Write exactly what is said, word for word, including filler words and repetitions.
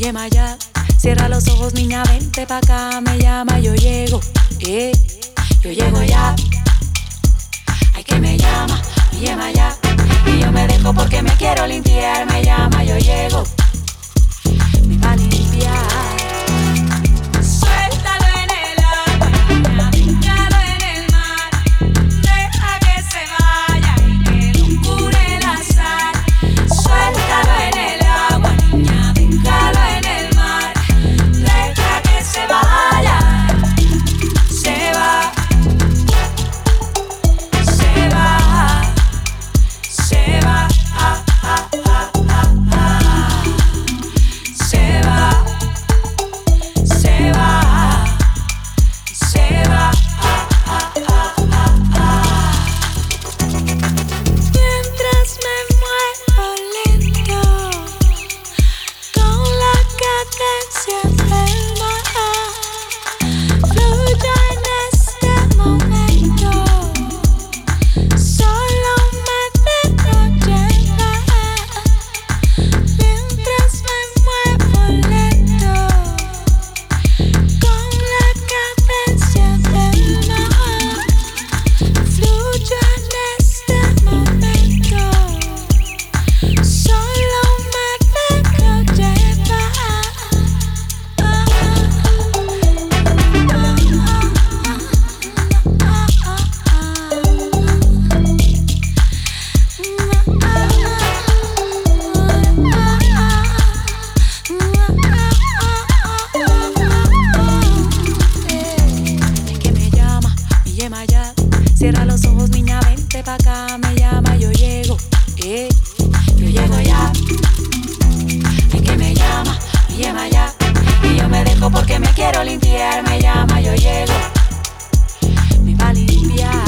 llama ya. Cierra los ojos, niña, vente pa' acá. Me llama, yo llego, eh, yo llego ya. Ay, que me llama, me llama ya. Y yo me dejo porque me quiero limpiar. Me llama, yo llego, me va a limpiar. Suéltalo en el agua, niña, búscalo en el mar. Deja que se vaya y que lo cure la sal. Suéltalo en el agua, niña, búscalo en el mar. Deja que se vaya, se va, se va, se va, ah, ah, ah, ah, ah. Se va, se va, se va, ah, ah, ah, ah, ah. Mientras me muevo lento con la cadencia del mar, fluyo en este momento, solo me dejo llevar. Mientras me muevo lento con la cadencia del mar, fluyo en este momento, solo me dejo llevar. Es que me llama, me llama ya. Cierra los ojos, niña, vente pa' acá. Me llama, yo llego, eh, yo llego ya. Es que me llama, me llama ya. Y yo me dejo porque me quiero limpiar. Me llama, yo llego, me va a limpiar.